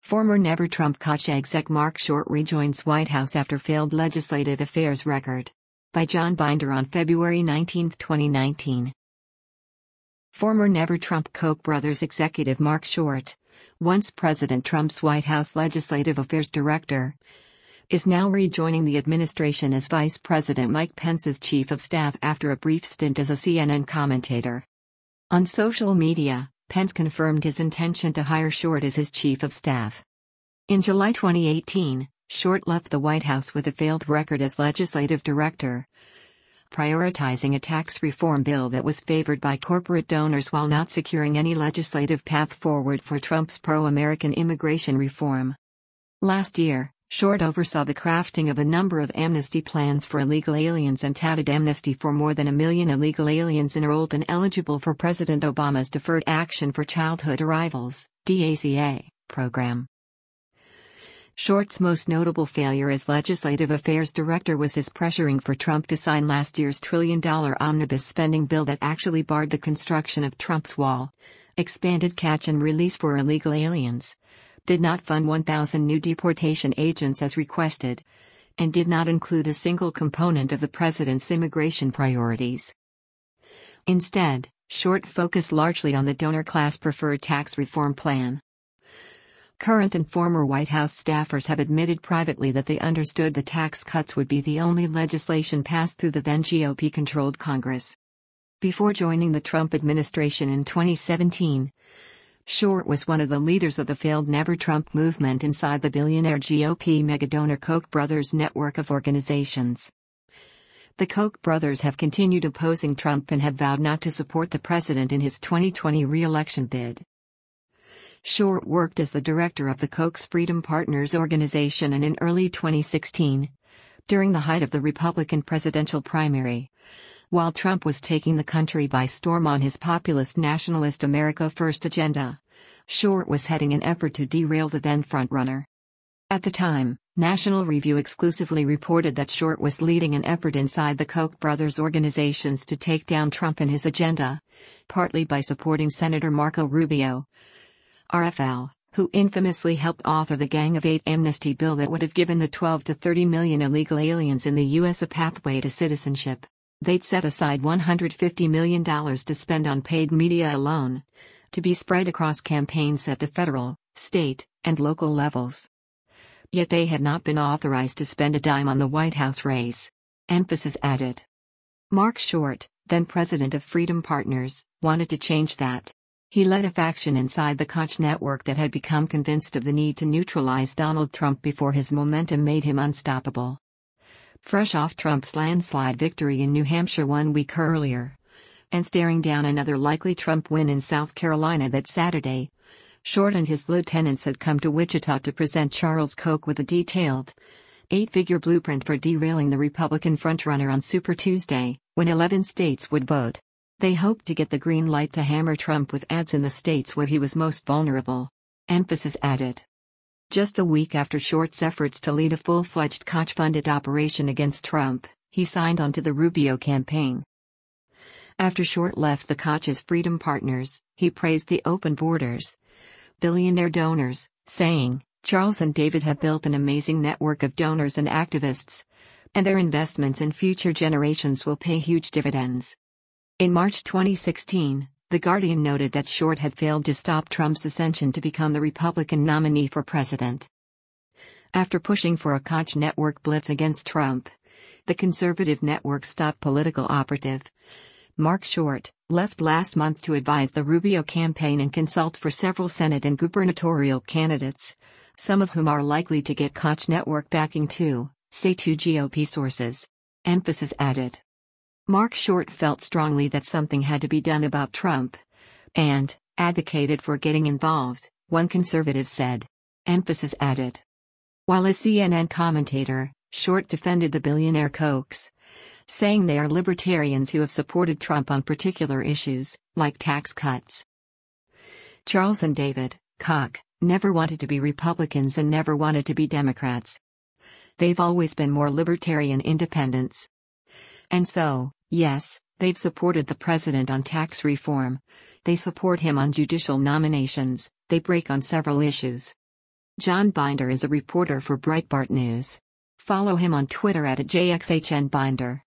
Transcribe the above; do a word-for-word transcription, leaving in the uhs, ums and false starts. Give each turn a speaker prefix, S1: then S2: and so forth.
S1: Former Never Trump Koch exec Mark Short rejoins White House after failed legislative affairs record. By John Binder on February nineteenth, twenty nineteen. Former Never Trump Koch brothers executive Mark Short, once President Trump's White House Legislative Affairs Director, is now rejoining the administration as Vice President Mike Pence's Chief of Staff after a brief stint as a C N N commentator. On social media, Pence confirmed his intention to hire Short as his Chief of Staff. In July twenty eighteen, Short left the White House with a failed record as legislative director, prioritizing a tax reform bill that was favored by corporate donors while not securing any legislative path forward for Trump's pro-American immigration reform. Last year, Short oversaw the crafting of a number of amnesty plans for illegal aliens and touted amnesty for more than a million illegal aliens enrolled and eligible for President Obama's Deferred Action for Childhood Arrivals (D A C A) program. Short's most notable failure as legislative affairs director was his pressuring for Trump to sign last year's trillion-dollar omnibus spending bill that actually barred the construction of Trump's wall, expanded catch and release for illegal aliens, did not fund one thousand new deportation agents as requested, and did not include a single component of the president's immigration priorities. Instead, Short focused largely on the donor-class preferred tax reform plan. Current and former White House staffers have admitted privately that they understood the tax cuts would be the only legislation passed through the then G O P-controlled Congress. Before joining the Trump administration in twenty seventeen, Short was one of the leaders of the failed Never Trump movement inside the billionaire G O P megadonor Koch brothers network of organizations. The Koch brothers have continued opposing Trump and have vowed not to support the president in his twenty twenty re-election bid. Short worked as the director of the Koch's Freedom Partners organization and in early twenty sixteen, during the height of the Republican presidential primary, while Trump was taking the country by storm on his populist nationalist America First agenda, Short was heading an effort to derail the then frontrunner. At the time, National Review exclusively reported that Short was leading an effort inside the Koch brothers organizations to take down Trump and his agenda, partly by supporting Senator Marco Rubio, R F L, who infamously helped author the Gang of Eight amnesty bill that would have given the twelve to thirty million illegal aliens in the U S a pathway to citizenship. They'd set aside one hundred fifty million dollars to spend on paid media alone, to be spread across campaigns at the federal, state, and local levels. Yet they had not been authorized to spend a dime on the White House race. Emphasis added. Mark Short, then president of Freedom Partners, wanted to change that. He led a faction inside the Koch network that had become convinced of the need to neutralize Donald Trump before his momentum made him unstoppable. Fresh off Trump's landslide victory in New Hampshire one week earlier, and staring down another likely Trump win in South Carolina that Saturday, Short and his lieutenants had come to Wichita to present Charles Koch with a detailed, eight-figure blueprint for derailing the Republican frontrunner on Super Tuesday, when eleven states would vote. They hoped to get the green light to hammer Trump with ads in the states where he was most vulnerable. Emphasis added. Just a week after Short's efforts to lead a full-fledged Koch-funded operation against Trump, he signed on to the Rubio campaign. After Short left the Koch's Freedom Partners, he praised the open borders, billionaire donors, saying, "Charles and David have built an amazing network of donors and activists, and their investments in future generations will pay huge dividends." In March twenty sixteen, The Guardian noted that Short had failed to stop Trump's ascension to become the Republican nominee for president. After pushing for a Koch network blitz against Trump, the conservative network's top political operative, Mark Short, left last month to advise the Rubio campaign and consult for several Senate and gubernatorial candidates, some of whom are likely to get Koch network backing too, say two G O P sources. Emphasis added. Mark Short felt strongly that something had to be done about Trump, and advocated for getting involved, one conservative said. Emphasis added. While a C N N commentator, Short defended the billionaire Kochs, saying they are libertarians who have supported Trump on particular issues, like tax cuts. Charles and David Koch never wanted to be Republicans and never wanted to be Democrats. They've always been more libertarian independents. And so, yes, they've supported the president on tax reform, they support him on judicial nominations, they break on several issues. John Binder is a reporter for Breitbart News. Follow him on Twitter at J X H N Binder.